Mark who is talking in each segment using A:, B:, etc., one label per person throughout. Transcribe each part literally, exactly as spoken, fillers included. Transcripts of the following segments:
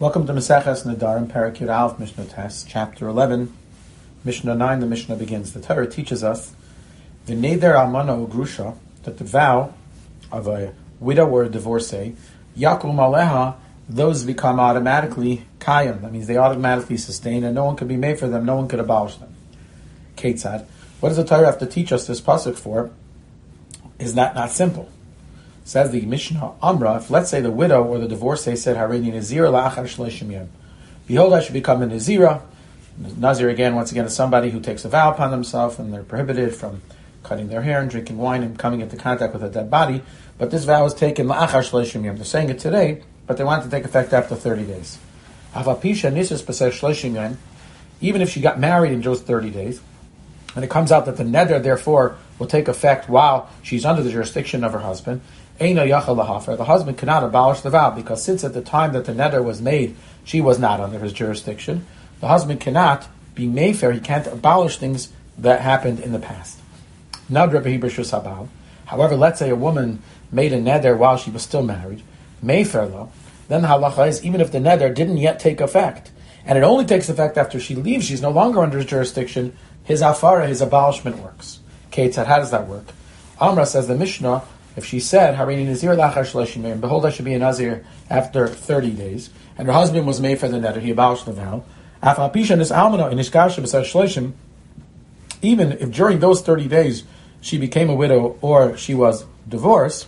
A: Welcome to Maseches Nedarim, Perek Yud Aleph, Mishnah Tes, Chapter eleven, Mishnah nine. The Mishnah begins. The Torah teaches us the Neder Almana Ugrusha, that the vow of a widow or a divorcee, Yakum Aleha, those become automatically Kayim. That means they automatically sustain, and no one could be made for them. No one could abolish them. Ketzad. What does the Torah have to teach us this pasuk for? Is that not simple? Says the Mishnah, Amra, if let's say the widow or the divorcee said, Harini Nazira la'achar shleishim yom. Behold, I should become a Nazira. Nazir, again, once again, is somebody who takes a vow upon themselves, and they're prohibited from cutting their hair and drinking wine and coming into contact with a dead body. But this vow is taken la'achar shleishim yom. They're saying it today, but they want it to take effect after thirty days. Avapisha nisus b'seh shleishim yom. Even if she got married in just thirty days, and it comes out that the neder, therefore, will take effect while she's under the jurisdiction of her husband, Eina yachal lahafer, the husband cannot abolish the vow, because since at the time that the neder was made, she was not under his jurisdiction, the husband cannot be mayfair, he can't abolish things that happened in the past. However, let's say a woman made a neder while she was still married, mayfair though, then the halacha is, even if the neder didn't yet take effect, and it only takes effect after she leaves, she's no longer under his jurisdiction, his afara, his abolishment works. Ketzad, how does that work? Amra, says the Mishnah, if she said, Harini Nazir la'achar shleishim yom, behold, I should be a Nazir after thirty days, and her husband was made for the neder, he abolished the vow, even if during those thirty days she became a widow or she was divorced,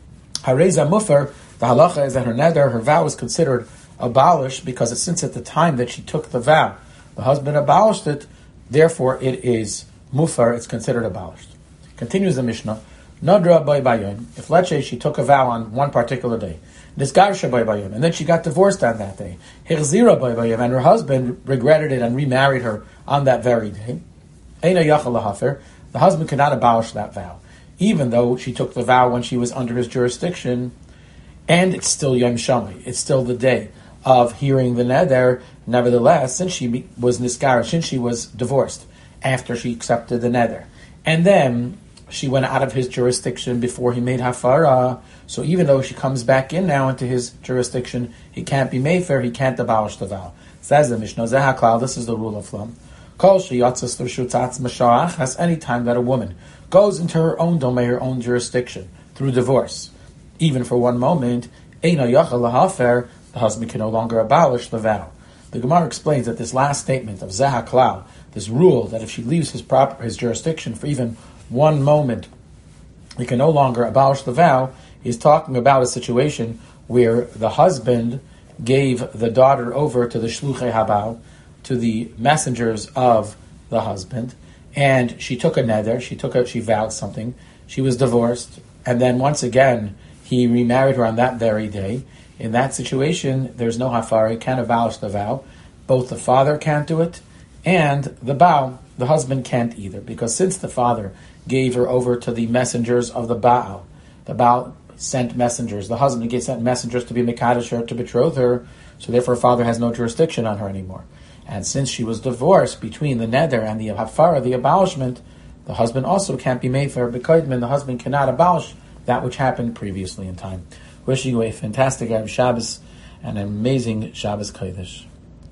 A: Hareza Mufar, the halacha is that her neder, her vow, is considered abolished, because it's since at the time that she took the vow, the husband abolished it, therefore it is mufar, it's considered abolished. Continues the Mishnah, Nadra bay bayom, if let's say she took a vow on one particular day, Nisgarsha bay bayom, and then she got divorced on that day, Hirzira bay bayom, and her husband regretted it and remarried her on that very day, Eina yachal lahafer, the husband cannot abolish that vow, even though she took the vow when she was under his jurisdiction, and it's still Yom Shami, it's still the day of hearing the neder. Nevertheless, since she was nisgara, since she was divorced after she accepted the neder, and then she went out of his jurisdiction before he made hafara, so even though she comes back in now into his jurisdiction, he can't be made fair, he can't abolish the vow. Says the Mishnah, Zehaklal, this is the rule of thumb. Kol sheyatzas l'shutatz masha'ach, has any time that a woman goes into her own domain, her own jurisdiction, through divorce, even for one moment, eina yachal lahafer, the husband can no longer abolish the vow. The Gemara explains that this last statement of Zehaklal, this rule that if she leaves his proper his jurisdiction for even one moment, he can no longer abolish the vow, is talking about a situation where the husband gave the daughter over to the shluchei habal, to the messengers of the husband, and she took a neder, she took a, she vowed something, she was divorced, and then once again he remarried her on that very day. In that situation, there's no hafara, he can't abolish the vow. Both the father can't do it, and the Baal, the husband, can't either, because since the father gave her over to the messengers of the Baal, the Baal sent messengers, the husband gave sent messengers to be mekadosh her, to betroth her, so therefore father has no jurisdiction on her anymore. And since she was divorced between the neder and the hafara, the abolishment, the husband also can't be made for her, because the husband cannot abolish that which happened previously in time. Wishing you a fantastic Erev Shabbos and an amazing Shabbos Kodesh.